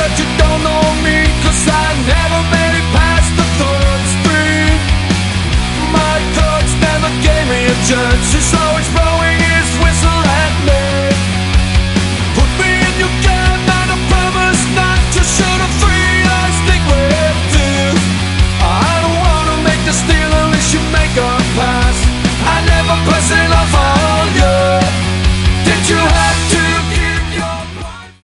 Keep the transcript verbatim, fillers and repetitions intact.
that you don't know me, 'cause I never made it past the third street. My thoughts never gave me a chance, it's always